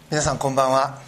皆さんこんばんは。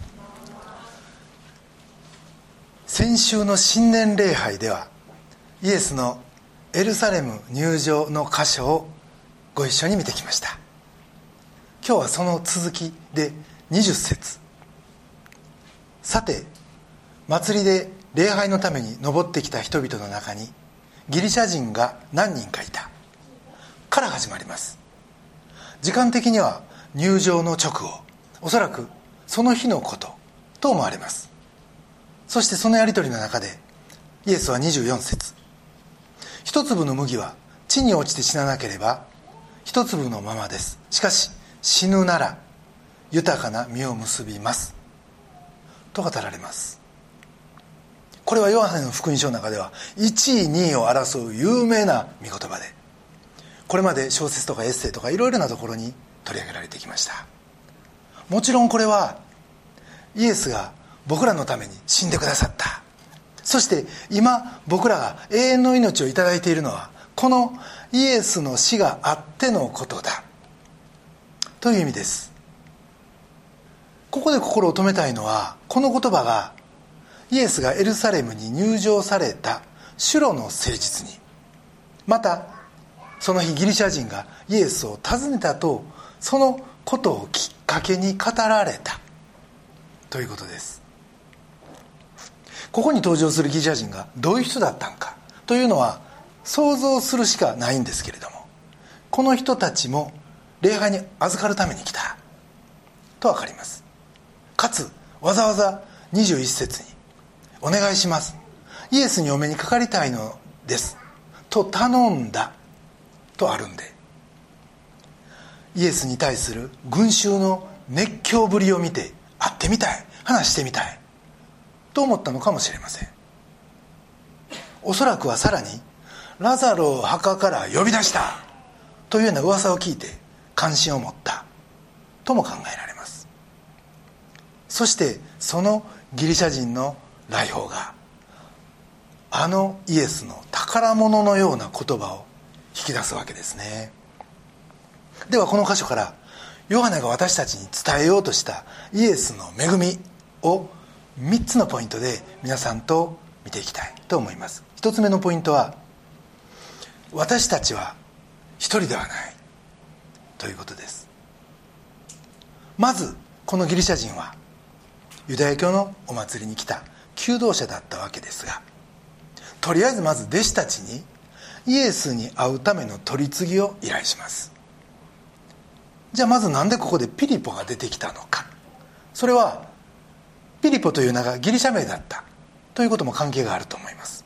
先週の新年礼拝ではイエスのエルサレム入場の箇所をご一緒に見てきました。今日はその続きで20節。さて祭りで礼拝のために登ってきた人々の中にギリシャ人が何人かいたから始まります。時間的には入場の直後、おそらくその日のことと思われます。そしてそのやり取りの中でイエスは24節、一粒の麦は地に落ちて死ななければ一粒のままです。しかし死ぬなら豊かな実を結びますと語られます。これはヨハネの福音書の中では1位2位を争う有名な御言葉で、これまで小説とかエッセイとかいろいろなところに取り上げられてきました。もちろんこれはイエスが僕らのために死んでくださった、そして今僕らが永遠の命をいただいているのはこのイエスの死があってのことだという意味です。ここで心を留めたいのは、この言葉がイエスがエルサレムに入場されたシュロの聖日に、またその日ギリシャ人がイエスを訪ねたと、そのことをきっかけに語られたということです。ここに登場するギリシャ人がどういう人だったのかというのは想像するしかないんですけれども、この人たちも礼拝に預かるために来たと分かります。かつわざわざ21節にお願いします、イエスにお目にかかりたいのですと頼んだとあるんで、イエスに対する群衆の熱狂ぶりを見て会ってみたい、話してみたいと思ったのかもしれません。おそらくはさらにラザロを墓から呼び出したというような噂を聞いて関心を持ったとも考えられます。そしてそのギリシャ人の来訪があのイエスの宝物のような言葉を引き出すわけですね。ではこの箇所からヨハネが私たちに伝えようとしたイエスの恵みを3つのポイントで皆さんと見ていきたいと思います。1つ目のポイントは、私たちは一人ではないということです。まずこのギリシャ人はユダヤ教のお祭りに来た求道者だったわけですが、とりあえずまず弟子たちにイエスに会うための取り次ぎを依頼します。じゃあまずなんでここでピリポが出てきたのか。それはピリポという名がギリシャ名だったということも関係があると思います。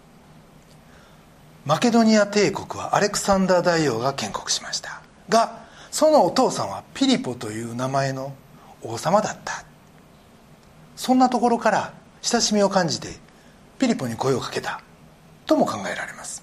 マケドニア帝国はアレクサンダー大王が建国しましたが、そのお父さんはピリポという名前の王様だった。そんなところから親しみを感じてピリポに声をかけたとも考えられます。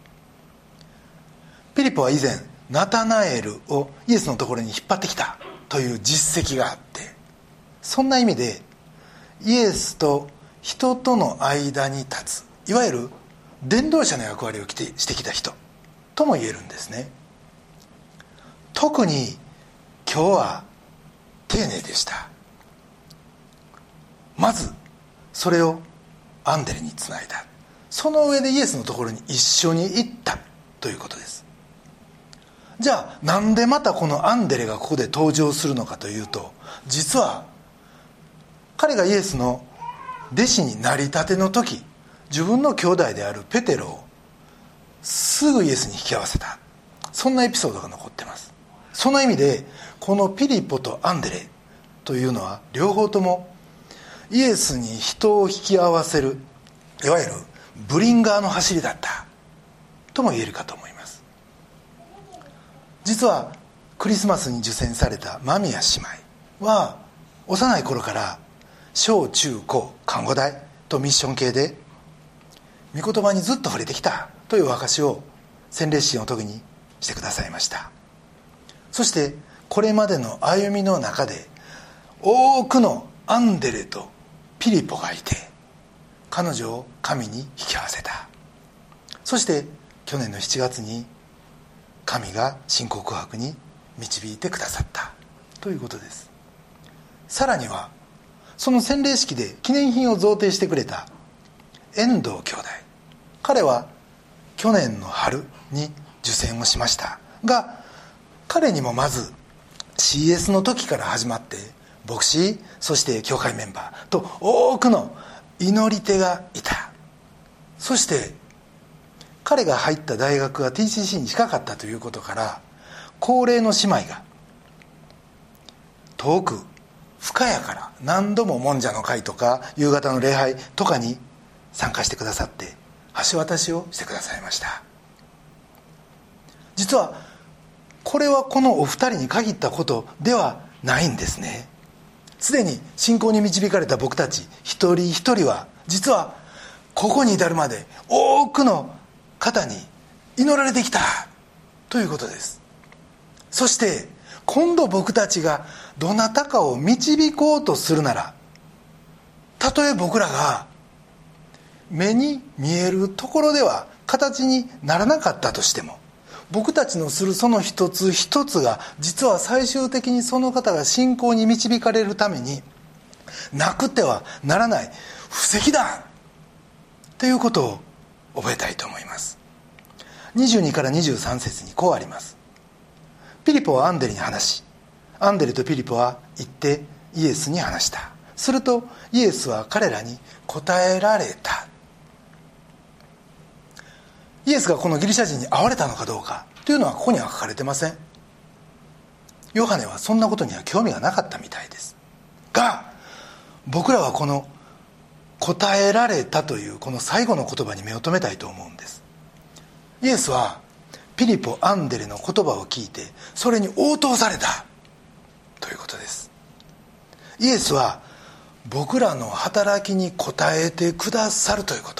ピリポは以前ナタナエルをイエスのところに引っ張ってきたという実績があって、そんな意味でイエスと人との間に立つ、いわゆる伝道者の役割をしてきた人とも言えるんですね。特に今日は丁寧でした。まずそれをアンデレにつないだ。その上でイエスのところに一緒に行ったということです。じゃあなんでまたこのアンデレがここで登場するのかというと、実は彼がイエスの弟子になりたての時、自分の兄弟であるペテロをすぐイエスに引き合わせた、そんなエピソードが残っています。その意味でこのピリポとアンデレというのは両方ともイエスに人を引き合わせる、いわゆるブリンガーの走りだったとも言えるかと思います。実はクリスマスに受選された間宮姉妹は幼い頃から小中高看護大とミッション系で御言葉にずっと触れてきたという証を洗礼式の時にしてくださいました。そしてこれまでの歩みの中で多くのアンデレとピリポがいて彼女を神に引き合わせた。そして去年の7月に神が信仰告白に導いてくださったということです。 さらにはその洗礼式で記念品を贈呈してくれた遠藤兄弟、彼は去年の春に受洗をしましたが、彼にもまず CS の時から始まって牧師、そして教会メンバーと多くの祈り手がいた。そして彼が入った大学が TCC に近かったということから、高齢の姉妹が遠く深谷から何度ももんじゃの会とか夕方の礼拝とかに参加してくださって橋渡しをしてくださいました。実はこれはこのお二人に限ったことではないんですね。すでに信仰に導かれた僕たち一人一人は、実はここに至るまで多くの方に祈られてきたということです。そして今度僕たちがどなたかを導こうとするなら、たとえ僕らが目に見えるところでは形にならなかったとしても、僕たちのするその一つ一つが実は最終的にその方が信仰に導かれるためになくてはならない布石だということを覚えたいと思います。22から23節にこうあります。ピリポはアンデレに話し、アンデレとピリポは行ってイエスに話した。するとイエスは彼らに答えられた。イエスがこのギリシャ人に会われたのかどうかというのはここには書かれてません。ヨハネはそんなことには興味がなかったみたいですが、僕らはこの答えられたというこの最後の言葉に目を留めたいと思うんです。イエスはピリポ・アンデレの言葉を聞いてそれに応答されたということです。イエスは僕らの働きに応えてくださるということ、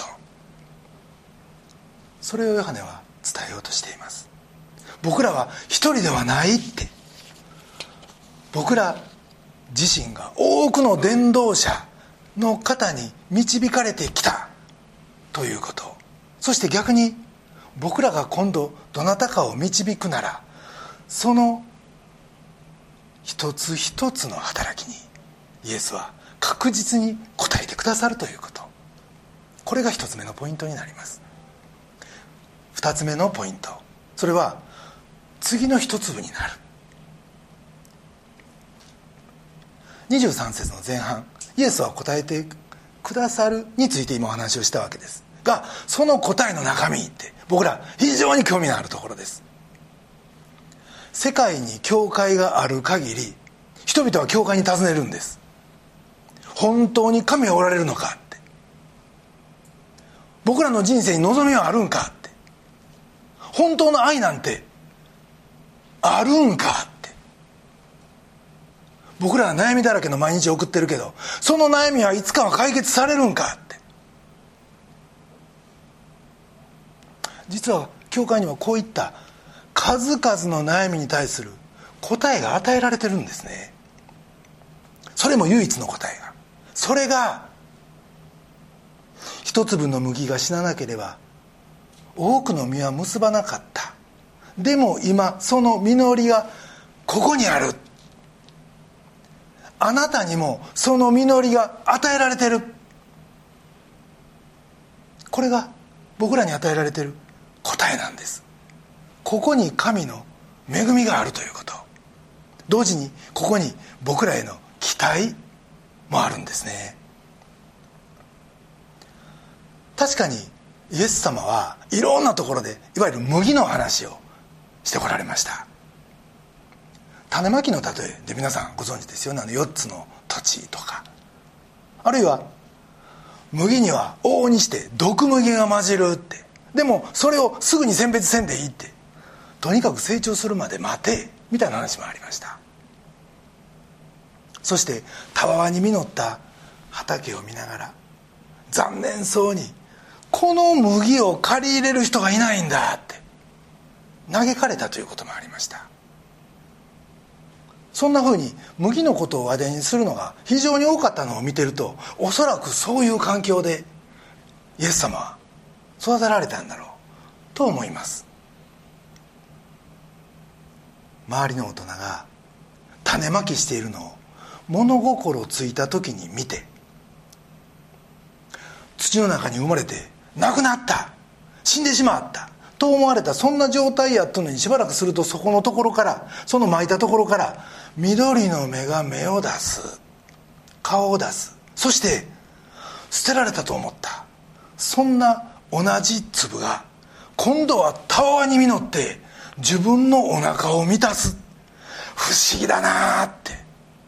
それをヨハネは伝えようとしています。僕らは一人ではないって、僕ら自身が多くの伝道者の方に導かれてきたということ、そして逆に僕らが今度どなたかを導くなら、その一つ一つの働きにイエスは確実に応えてくださるということ、これが一つ目のポイントになります。二つ目のポイント、それは次の一粒になる。23節の前半、イエスは答えてくださるについて今お話をしたわけですが、その答えの中身って僕ら非常に興味のあるところです。世界に教会がある限り、人々は教会に尋ねるんです。本当に神はおられるのかって、僕らの人生に望みはあるんかって、本当の愛なんてあるんかって、僕らは悩みだらけの毎日を送ってるけど、その悩みはいつかは解決されるんかって。実は教会にはこういった数々の悩みに対する答えが与えられてるんですね。それも唯一の答えが、それが一粒の麦が死ななければ多くの実は結ばなかった。でも今その実りがここにある。あなたにもその実りが与えられてる。これが僕らに与えられている答えなんです。ここに神の恵みがあるということ、同時にここに僕らへの期待もあるんですね。確かにイエス様はいろんなところでいわゆる麦の話をしてこられました。種まきの例えで皆さんご存知ですよね。4つの土地とか、あるいは麦には往々にして毒麦が混じるって、でもそれをすぐに選別せんでいいって、とにかく成長するまで待てみたいな話もありました。そしてたわわに実った畑を見ながら残念そうに、この麦を借り入れる人がいないんだって嘆かれたということもありました。そんなふうに麦のことを話題にするのが非常に多かったのを見てると、おそらくそういう環境でイエス様は育てられたんだろうと思います。周りの大人が種まきしているのを物心ついた時に見て、土の中に生まれて亡くなった、死んでしまったと思われた、そんな状態やったのに、しばらくするとそこのところから、その撒いたところから緑の芽が芽を出す、顔を出す、そして捨てられたと思った、そんな同じ粒が今度はたわわに実って自分のお腹を満たす。不思議だなって。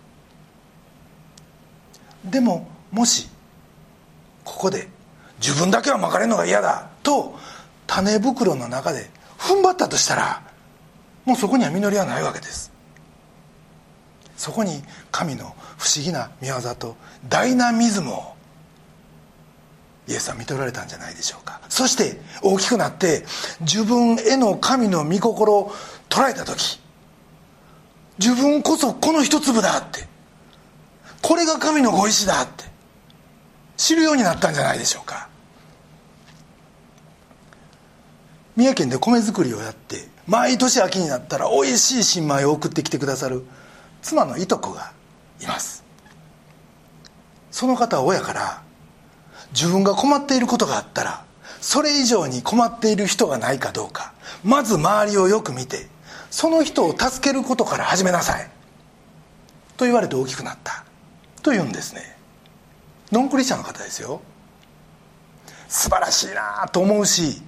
でももしここで自分だけはまかれるのが嫌だと種袋の中で踏ん張ったとしたら、もうそこには実りはないわけです。そこに神の不思議な御業とダイナミズムをイエスは見取られたんじゃないでしょうか。そして大きくなって自分への神の御心を捉えた時、自分こそこの一粒だって、これが神のご意志だって知るようになったんじゃないでしょうか。三重県で米作りをやって、毎年秋になったらおいしい新米を送ってきてくださる妻のいとこがいます。その方は親から、自分が困っていることがあったらそれ以上に困っている人がないかどうか、まず周りをよく見てその人を助けることから始めなさいと言われて大きくなったというんですね。ノンクリスチャンの方ですよ。素晴らしいなと思うし、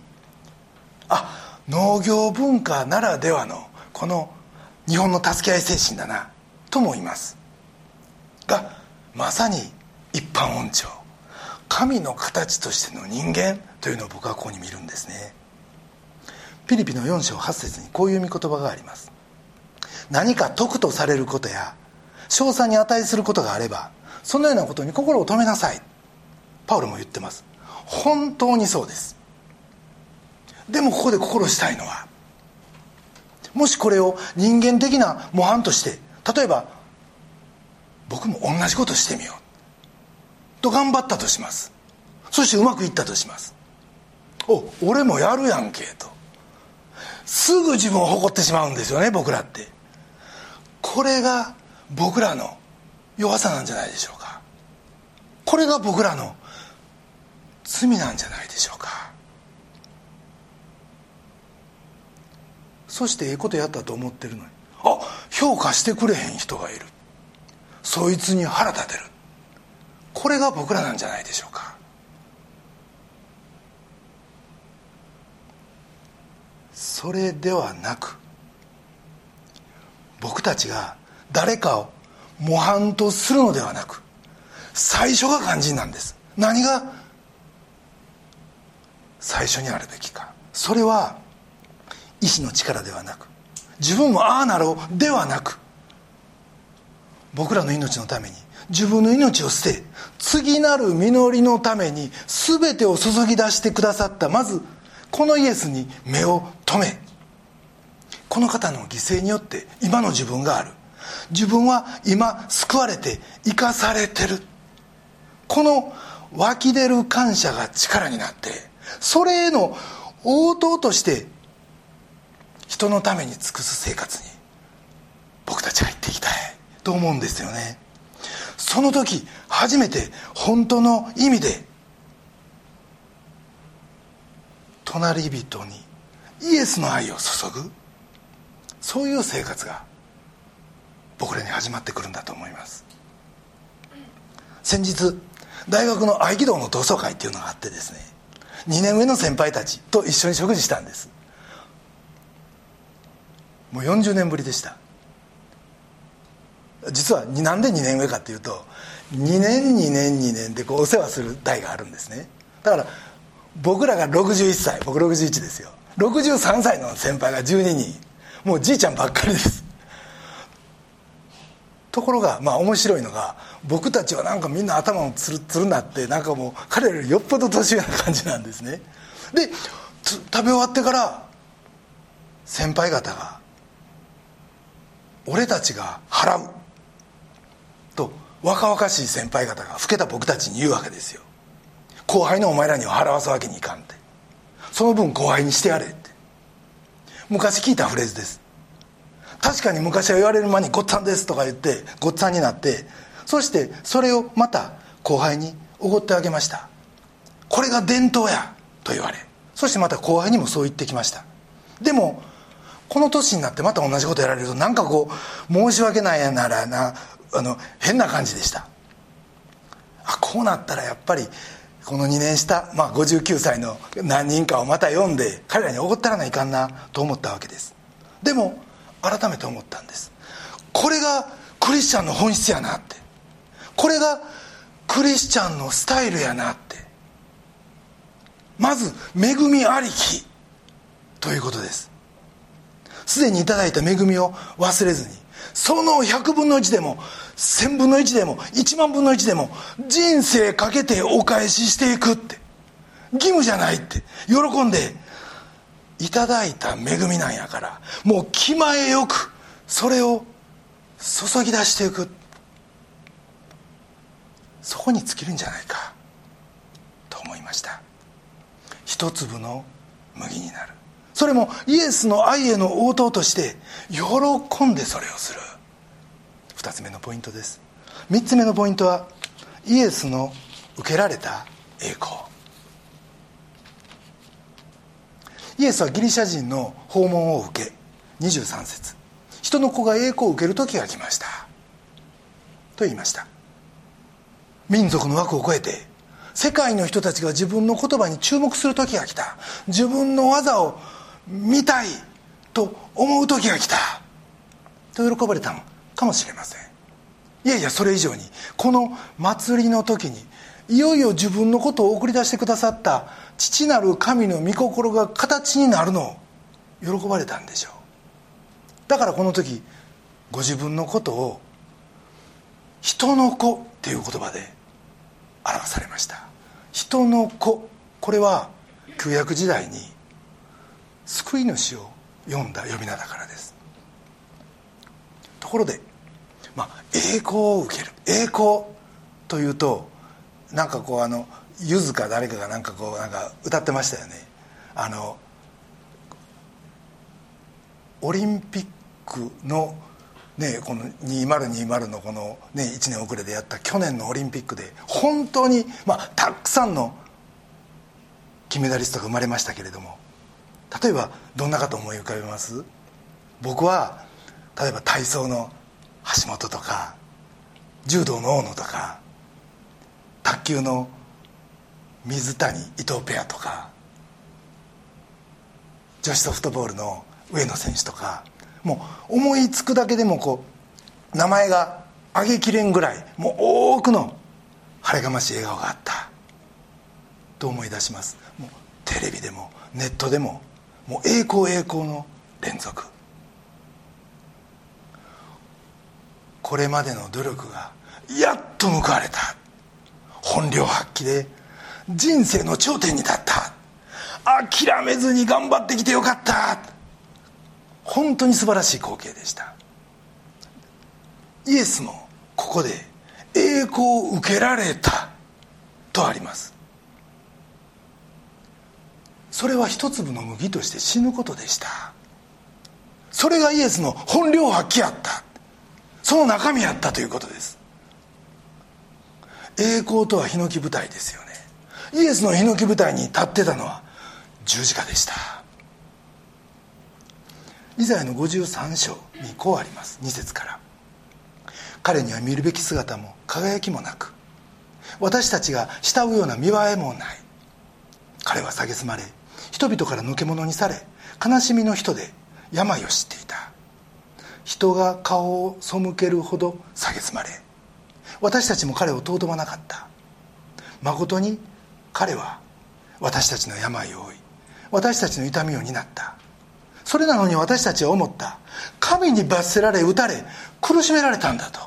農業文化ならではのこの日本の助け合い精神だなとも言いますが、まさに一般恩寵、神の形としての人間というのを僕はここに見るんですね。ピリピの4章8節にこういう御言葉があります。何か得とされることや賞賛に値することがあれば、そのようなことに心を留めなさい。パウロも言ってます。本当にそうです。でもここで心したいのは、もしこれを人間的な模範として、例えば僕も同じことしてみようと頑張ったとします。そしてうまくいったとします。俺もやるやんけとすぐ自分を誇ってしまうんですよね、僕らって。これが僕らの弱さなんじゃないでしょうか。これが僕らの罪なんじゃないでしょうか。そしてええことやったと思ってるのに、評価してくれへん人がいる、そいつに腹立てる、これが僕らなんじゃないでしょうか。それではなく、僕たちが誰かを模範とするのではなく、最初が肝心なんです。何が最初にあるべきか。それは意志の力ではなく、自分もああなろうではなく、僕らの命のために自分の命を捨て、次なる実りのために全てを注ぎ出してくださった、まずこのイエスに目を留め、この方の犠牲によって今の自分がある、自分は今救われて生かされてる、この湧き出る感謝が力になって、それへの応答として人のために尽くす生活に僕たちは行っていきたいと思うんですよね。その時初めて本当の意味で隣人にイエスの愛を注ぐ、そういう生活が僕らに始まってくるんだと思います。先日大学の合気道の同窓会っていうのがあってですね、2年上の先輩たちと一緒に食事したんです。もう40年ぶりでした。実はなんで2年上かっていうと、2年2年2年でお世話する代があるんですね。だから僕らが61歳、僕61ですよ、63歳の先輩が12人、もうじいちゃんばっかりです。ところが面白いのが、僕たちはなんかみんな頭もツルツルになって、なんかもう彼らよりよっぽど年上な感じなんですね。で食べ終わってから先輩方が、俺たちが払うと若々しい先輩方が老けた僕たちに言うわけですよ。後輩のお前らには払わすわけにいかんって、その分後輩にしてやれって。昔聞いたフレーズです。 確かに昔は言われる間にごっつぁんですとか言ってごっつぁんになって、そしてそれをまた後輩におごってあげました。これが伝統やと言われ、そしてまた後輩にもそう言ってきました。でもこの年になってまた同じことやられると、なんかこう申し訳ないやならな、変な感じでした。こうなったらやっぱりこの2年下、59歳の何人かをまた呼んで彼らにおごったらないかんなと思ったわけです。でも改めて思ったんです。これがクリスチャンの本質やなって、これがクリスチャンのスタイルやなって。まず恵みありきということです。すでにいただいた恵みを忘れずに、その100分の1でも1000分の1でも1万分の1でも人生かけてお返ししていくって、義務じゃないって喜んでいただいた恵みなんやから、もう気前よくそれを注ぎ出していく、そこに尽きるんじゃないかと思いました。一粒の麦になる、それもイエスの愛への応答として喜んでそれをする。2つ目のポイントです。3つ目のポイントはイエスの受けられた栄光。イエスはギリシャ人の訪問を受け、23節、人の子が栄光を受ける時が来ましたと言いました。民族の枠を超えて世界の人たちが自分の言葉に注目する時が来た、自分の技を見たいと思う時が来たと喜ばれたのかもしれません。いやいや、それ以上にこの祭りの時にいよいよ自分のことを送り出してくださった父なる神の御心が形になるのを喜ばれたんでしょう。だからこの時ご自分のことを人の子っていう言葉で表されました。人の子、これは旧約時代に救い主を呼んだ呼び名だからです。ところで、栄光を受ける、栄光というとなんかこうゆずか誰かがなんか歌ってましたよね。オリンピックのこの2020のこの1年遅れでやった去年のオリンピックで本当にたくさんの金メダリストが生まれましたけれども、例えばどんなかと思い浮かべます？僕は例えば体操の橋本とか、柔道の大野とか、卓球の水谷伊藤ペアとか、女子ソフトボールの上野選手とか、もう思いつくだけでも名前が挙げきれんぐらい、もう多くの晴れがましい笑顔があったと思い出します。もうテレビでもネットでももう栄光栄光の連続。これまでの努力がやっと報われた、本領発揮で人生の頂点に立った、諦めずに頑張ってきてよかった、本当に素晴らしい光景でした。イエスもここで栄光を受けられたとあります。それは一粒の麦として死ぬことでした。それがイエスの本領発揮やった、その中身やったということです。栄光とはヒノキ舞台ですよね。イエスのヒノキ舞台に立ってたのは十字架でした。イザヤの53章にこうあります。2節から、彼には見るべき姿も輝きもなく、私たちが慕うような見栄えもない。彼は蔑まれ、人々からのけ者にされ、悲しみの人で病を知っていた。人が顔を背けるほど蔑まれ、私たちも彼を尊ばなかった。誠に彼は私たちの病を負い、私たちの痛みを担った。それなのに私たちは思った。神に罰せられ、打たれ、苦しめられたんだと。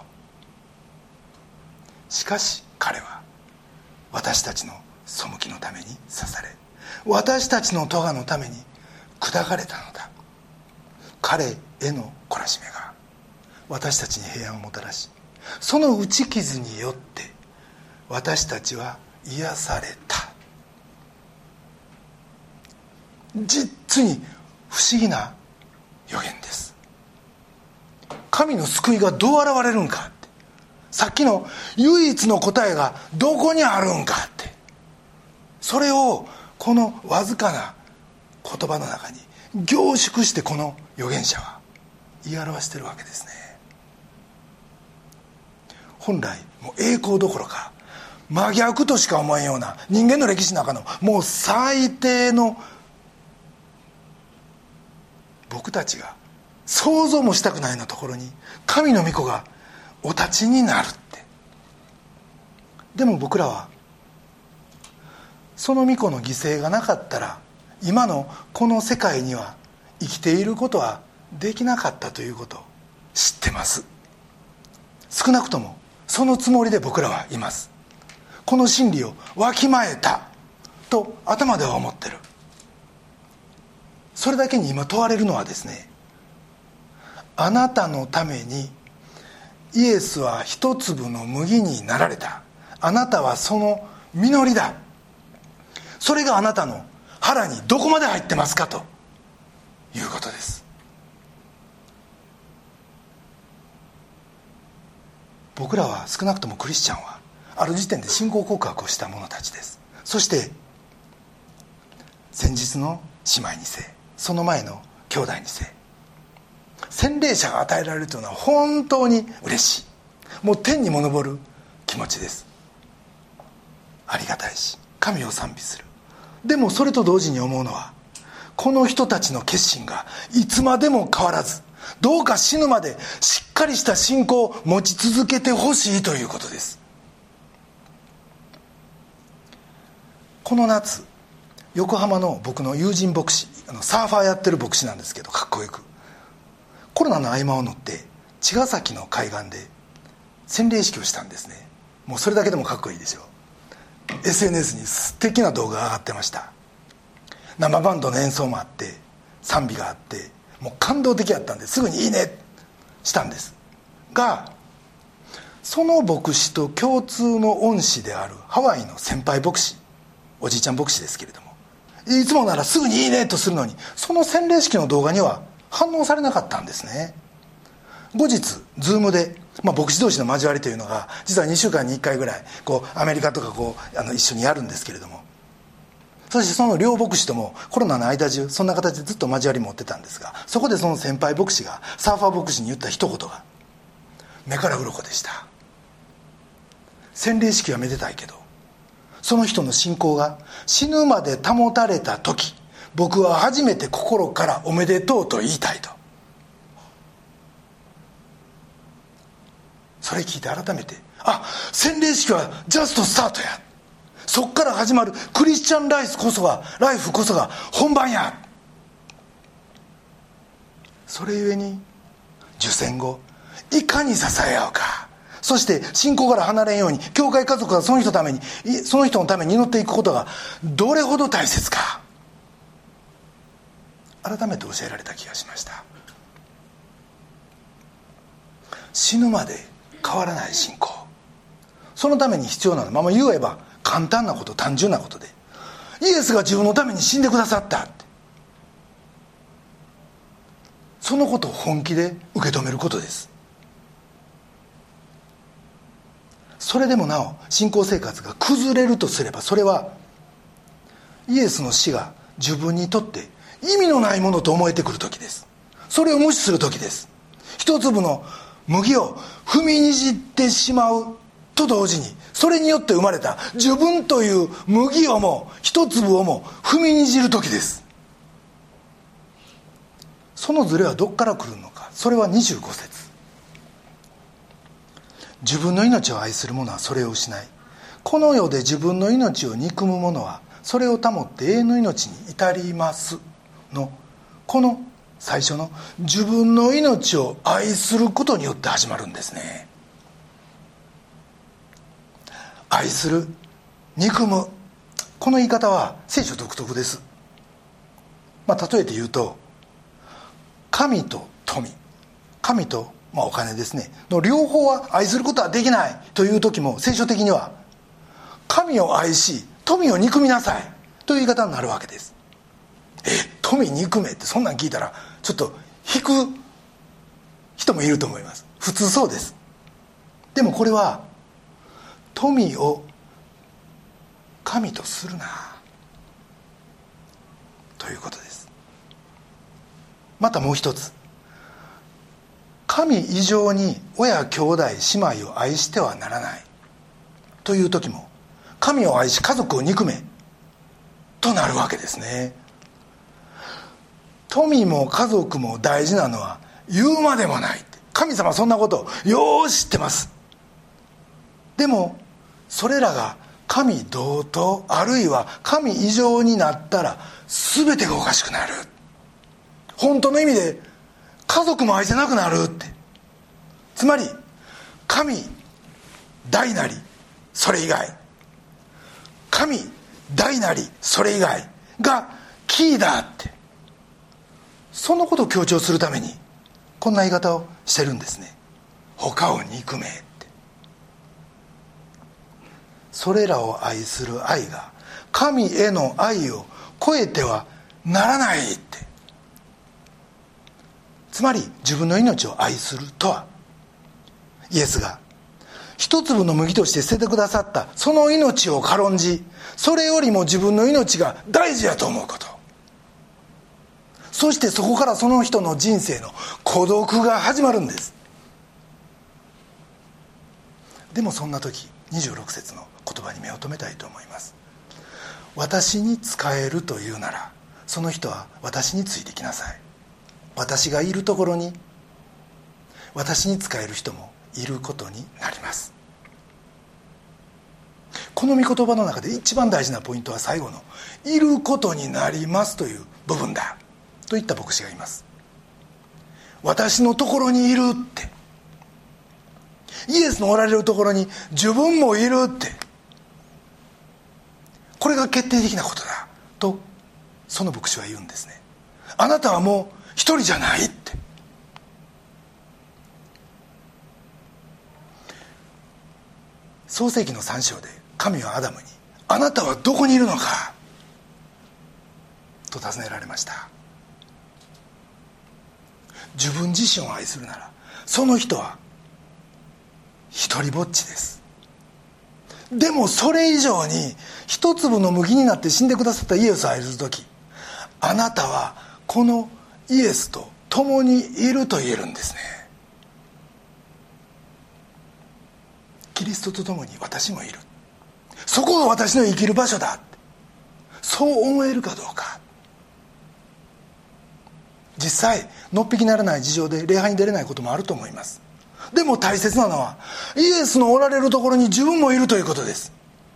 しかし彼は私たちの背きのために刺され、私たちの咎のために砕かれたのだ。彼への懲らしめが私たちに平安をもたらし、その打ち傷によって私たちは癒された。実に不思議な予言です。 神の救いがどう現れるんかって、さっきの唯一の答えがどこにあるんかって、それをこのわずかな言葉の中に凝縮してこの預言者は言い表しているわけですね。本来もう栄光どころか真逆としか思えんような人間の歴史の中のもう最低の、僕たちが想像もしたくないようなところに神の御子がお立ちになるって。でも僕らはその御子の犠牲がなかったら今のこの世界には生きていることはできなかったということを知ってます。少なくともそのつもりで僕らはいます。この真理をわきまえたと頭では思ってる。それだけに今問われるのはですね、あなたのためにイエスは一粒の麦になられた、あなたはその実りだ、それがあなたの腹にどこまで入ってますかということです。僕らは少なくともクリスチャンはある時点で信仰告白をした者たちです。そして先日の姉妹にせ、その前の兄弟にせ、洗礼者が与えられるというのは本当に嬉しい、もう天にも昇る気持ちです。ありがたいし神を賛美する。でもそれと同時に思うのは、この人たちの決心がいつまでも変わらず、どうか死ぬまでしっかりした信仰を持ち続けてほしいということです。この夏、横浜の僕の友人牧師、サーファーやってる牧師なんですけど、かっこよくコロナの合間を縫って茅ヶ崎の海岸で洗礼式をしたんですね。もうそれだけでもかっこいいでしょ。 SNS に素敵な動画が上がってました。生バンドの演奏もあって賛美があって、もう感動的やったんですぐにいいねしたんですが、その牧師と共通の恩師であるハワイの先輩牧師、おじいちゃん牧師ですけれども、いつもならすぐにいいねとするのに、その洗礼式の動画には反応されなかったんですね。後日ズームで、牧師同士の交わりというのが実は2週間に1回ぐらいアメリカとか一緒にやるんですけれども、そしてその両牧師ともコロナの間中そんな形でずっと交わり持ってたんですが、そこでその先輩牧師がサーファー牧師に言った一言が目から鱗でした。洗礼式はめでたいけど、その人の信仰が死ぬまで保たれた時、僕は初めて心からおめでとうと言いたいと。それ聞いて改めて、洗礼式はジャストスタートや、そっから始まるクリスチャンライフこそが本番や。それゆえに受洗後いかに支え合うか、そして信仰から離れんように教会家族がその人のために祈っていくことがどれほど大切か、改めて教えられた気がしました。死ぬまで変わらない信仰、そのために必要なのは、言えば簡単なこと、単純なことで、イエスが自分のために死んでくださったって、そのことを本気で受け止めることです。それでもなお信仰生活が崩れるとすれば、それはイエスの死が自分にとって意味のないものと思えてくる時です。それを無視する時です。一粒の麦を踏みにじってしまうと同時に、それによって生まれた自分という麦をも一粒をも踏みにじる時です。そのズレはどこから来るのか。それは25節、自分の命を愛する者はそれを失い、この世で自分の命を憎む者はそれを保って永遠の命に至りますの、この最初の自分の命を愛することによって始まるんですね。愛する、憎む、この言い方は聖書独特です。例えて言うと、神と富、神とお金ですねの両方は愛することはできないという時も、聖書的には神を愛し富を憎みなさいという言い方になるわけです。富憎めって、そんなん聞いたらちょっと引く人もいると思います。普通そうです。でもこれは富を神とするなということです。またもう一つ、神以上に親兄弟姉妹を愛してはならないという時も、神を愛し家族を憎めとなるわけですね。富も家族も大事なのは言うまでもない。神様はそんなことをよう知ってます。でもそれらが神同等あるいは神以上になったら全てがおかしくなる。本当の意味で家族も愛せなくなるって。つまり神大なりそれ以外、神大なりそれ以外がキーだって、そのことを強調するためにこんな言い方をしてるんですね。他を憎めって。それらを愛する愛が神への愛を超えてはならないって。つまり自分の命を愛するとは、イエスが一粒の麦として捨ててくださったその命を軽んじ、それよりも自分の命が大事やと思うこと、そしてそこからその人の人生の孤独が始まるんです。でもそんな時、26節の言葉に目を留めたいと思います。私に仕えるというなら、その人は私についてきなさい。私がいるところに私に仕える人もいることになります。この御言葉の中で一番大事なポイントは最後のいることになりますという部分だと言った牧師がいます。私のところにいるって、イエスのおられるところに自分もいるって、これが決定的なことだとその牧師は言うんですね。あなたはもう一人じゃないって。創世記の3章で神はアダムに、あなたはどこにいるのかと尋ねられました。自分自身を愛するなら、その人は一人ぼっちです。でもそれ以上に一粒の麦になって死んでくださったイエスを愛するとき、あなたはこのイエスと共にいると言えるんですね。キリストと共に私もいる、そこが私の生きる場所だ、そう思えるかどうか。実際のっぴきならない事情で礼拝に出れないこともあると思います。でも大切なのはイエスのおられるところに自分もいるということです。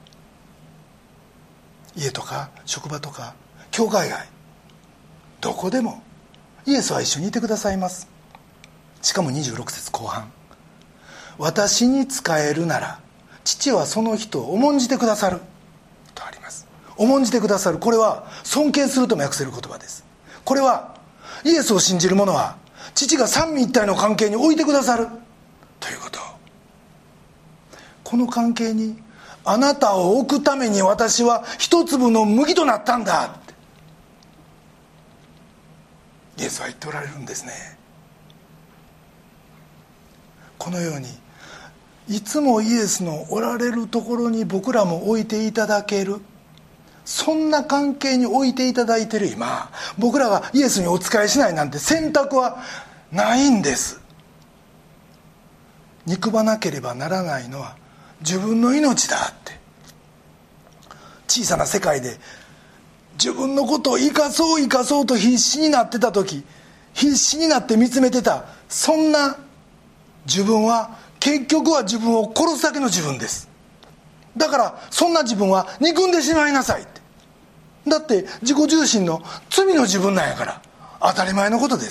家とか職場とか教会外、どこでもイエスは一緒にいてくださいます。しかも26節後半、私に仕えるなら父はその人を重んじてくださるとあります。重んじてくださる、これは尊敬するとも訳せる言葉です。これはイエスを信じる者は父が三位一体の関係に置いてくださるということ。この関係にあなたを置くために私は一粒の麦となったんだってイエスは言っておられるんですね。このようにいつもイエスのおられるところに僕らも置いていただける、そんな関係に置いていただいている今、僕らがイエスにお仕えしないなんて選択はないんです。憎まなければならないのは自分の命だって。小さな世界で自分のことを生かそう生かそうと必死になってた時、必死になって見つめてたそんな自分は結局は自分を殺すだけの自分です。だからそんな自分は憎んでしまいなさいって。だって自己重心の罪の自分なんやから当たり前のことです。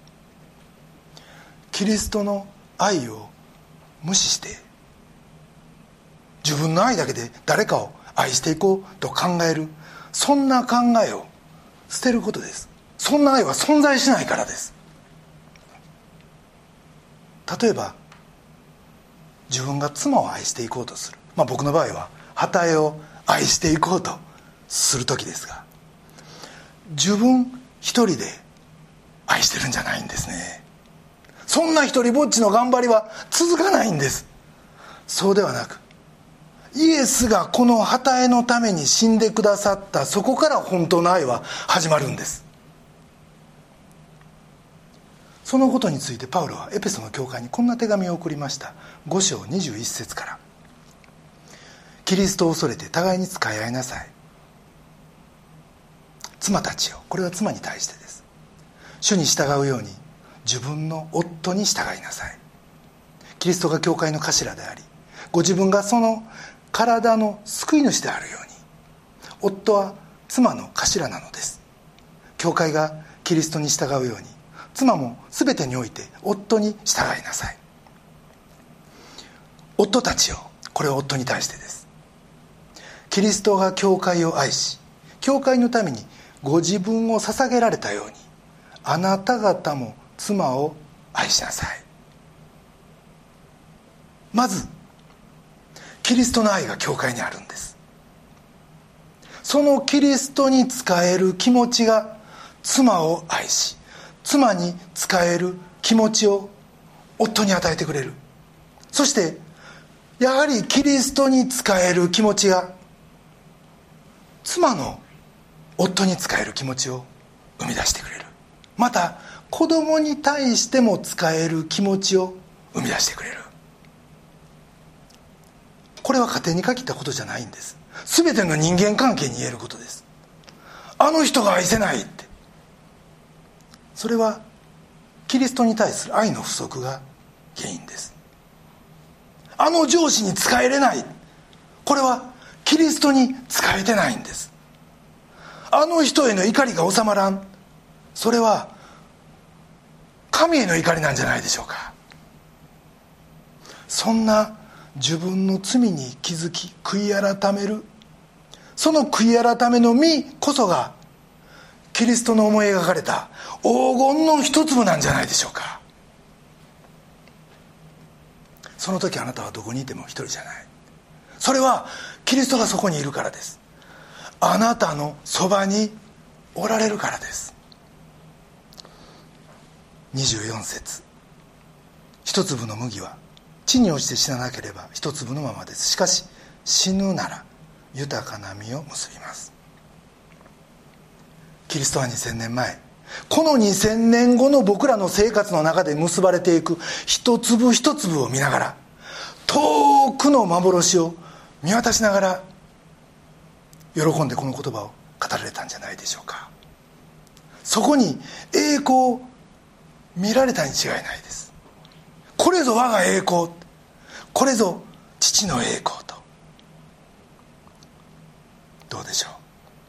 キリストの愛を無視して自分の愛だけで誰かを愛していこうと考える、そんな考えを捨てることです。そんな愛は存在しないからです。例えば自分が妻を愛していこうとする、僕の場合は旗絵を愛していこうとする時ですが、自分一人で愛してるんじゃないんですね。 そんな一人ぼっちの頑張りは続かないんです。そうではなく、イエスがこの旗絵のために死んでくださった、そこから本当の愛は始まるんです。そのことについてパウロはエペソの教会にこんな手紙を送りました。5章21節から。キリストを恐れて互いに仕え合いなさい。妻たちよ、これは妻に対してです。主に従うように自分の夫に従いなさい。キリストが教会の頭であり、ご自分がその体の救い主であるように、夫は妻の頭なのです。教会がキリストに従うように、妻も全てにおいて夫に従いなさい。夫たちよ、これは夫に対してです。キリストが教会を愛し、教会のためにご自分を捧げられたように、あなた方も妻を愛しなさい。まずキリストの愛が教会にあるんです。そのキリストに仕える気持ちが妻を愛し、妻に仕える気持ちを夫に与えてくれる。そしてやはりキリストに仕える気持ちが妻の夫に仕える気持ちを生み出してくれる。また子供に対しても仕える気持ちを生み出してくれる。これは家庭に限ったことじゃないんです。全ての人間関係に言えることです。あの人が愛せないって、それはキリストに対する愛の不足が原因です。あの上司に仕えれない、これはキリストに仕えてないんです。あの人への怒りが収まらん、それは神への怒りなんじゃないでしょうか。そんな自分の罪に気づき悔い改める、その悔い改めの実こそがキリストの思い描かれた黄金の一粒なんじゃないでしょうか。その時あなたはどこにいても一人じゃない。それはキリストがそこにいるからです。あなたのそばにおられるからです。24節、一粒の麦は地に落ちて死ななければ一粒のままです。しかし死ぬなら豊かな実を結びます。キリストは2000年前、この2000年後の僕らの生活の中で結ばれていく一粒一粒を見ながら、遠くの幻を見渡しながら喜んでこの言葉を語られたんじゃないでしょうか。そこに栄光を見られたに違いないです。これぞ我が栄光、これぞ父の栄光と。どうでしょう。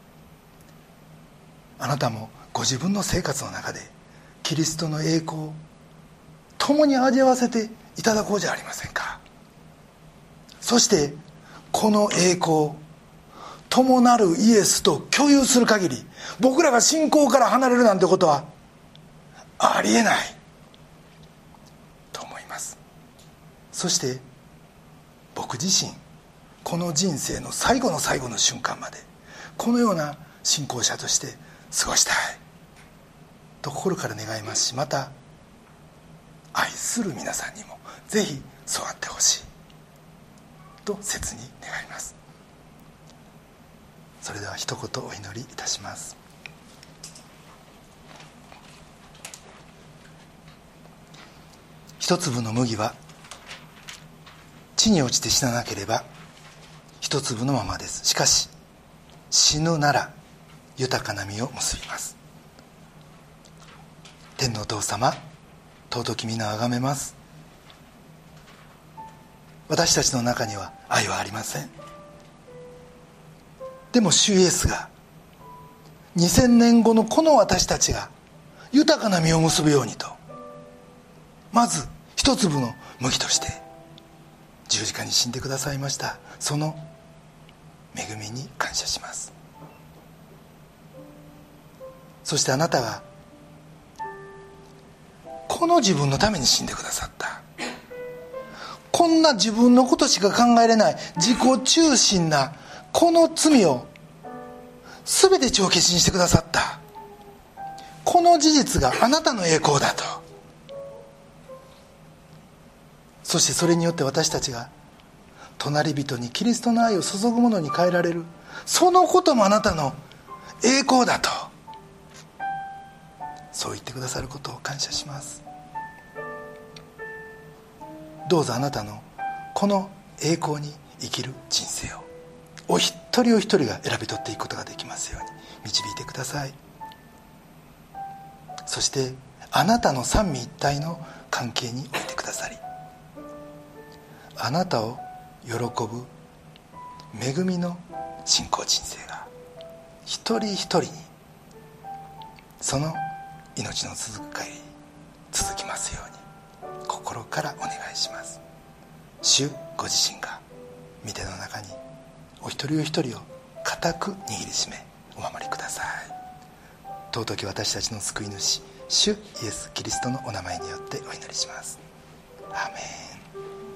あなたもご自分の生活の中でキリストの栄光を共に味わわせていただこうじゃありませんか。そしてこの栄光、共なるイエスと共有する限り、僕らが信仰から離れるなんてことはありえないと思います。そして僕自身、この人生の最後の最後の瞬間までこのような信仰者として過ごしたいと心から願いますし、また愛する皆さんにもぜひそうあってほしいと切に願います。それでは一言お祈りいたします。一粒の麦は地に落ちて死ななければ一粒のままです。しかし死ぬなら豊かな実を結びます。天のお父様、尊き皆をあがめます。私たちの中には愛はありません。でも主イエスが2000年後のこの私たちが豊かな実を結ぶようにと、まず一粒の麦として十字架に死んでくださいました。その恵みに感謝します。そしてあなたがこの自分のために死んでくださった、こんな自分のことしか考えれない自己中心なこの罪を全て帳消しにしてくださった、この事実があなたの栄光だとそしてそれによって私たちが隣人にキリストの愛を注ぐものに変えられる、そのこともあなたの栄光だと、そう言ってくださることを感謝します。どうぞあなたのこの栄光に生きる人生をお一人お一人が選び取っていくことができますように導いてください。そしてあなたの三位一体の関係に置いてくださり、あなたを喜ぶ恵みの信仰人生が一人一人にその命の続く限り続きますように心からお願いします。主ご自身が御手の中にお一人お一人を固く握りしめお守りください。尊き私たちの救い主主イエス・キリストのお名前によってお祈りします。アーメン。